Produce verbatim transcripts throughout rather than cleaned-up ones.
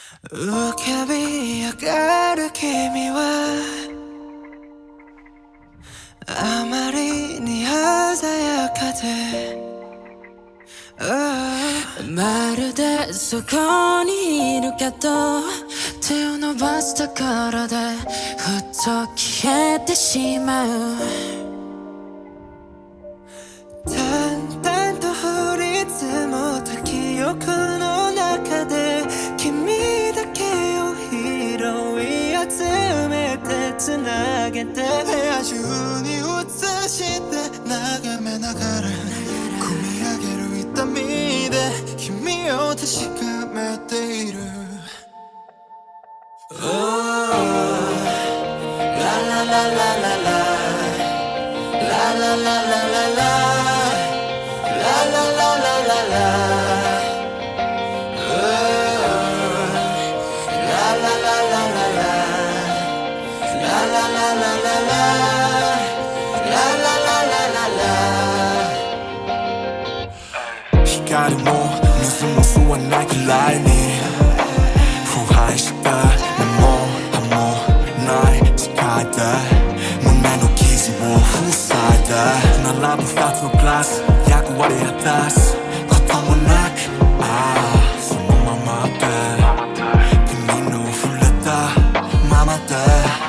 浮かび上がる君はあまりに鮮やかで、oh、まるでそこにいるけど手を伸ばすところでふっと消えてしまう。淡々と降り積もった記憶の中で君だけを拾い集めてつなげて部屋中に映して眺めながら込み上げる痛みで君を確かめている。 Oh、 ララララララララララララ光も水も吸わないくらいに腐敗した根も葉もない世界で胸の傷を塞いで並ぶ二つのグラス役割果たすこともなく、ああそのままで君の触れたままで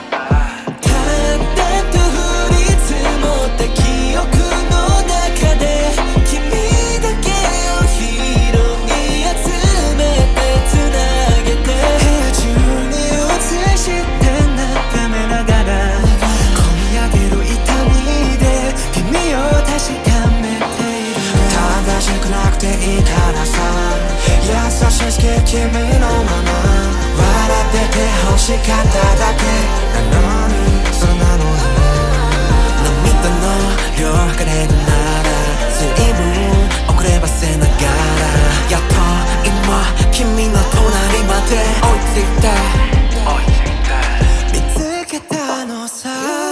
君のまま笑ってて欲しかっただけなのにそうなのに涙の量測れるなら随分遅ればせながらやっと今君の隣まで追いついて見つけたのさ。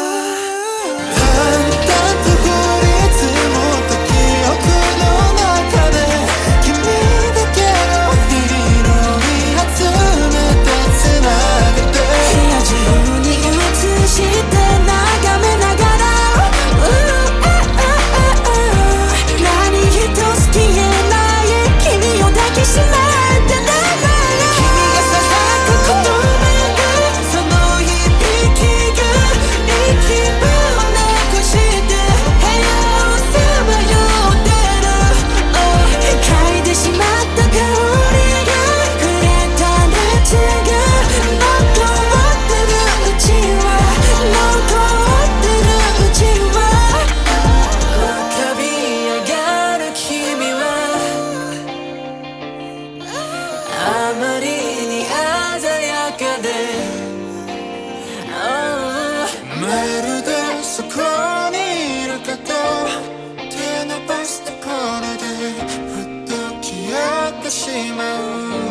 あまりに鮮やかで、oh、まるでそこにいるけど手伸ばすところでふっと消えてしまう。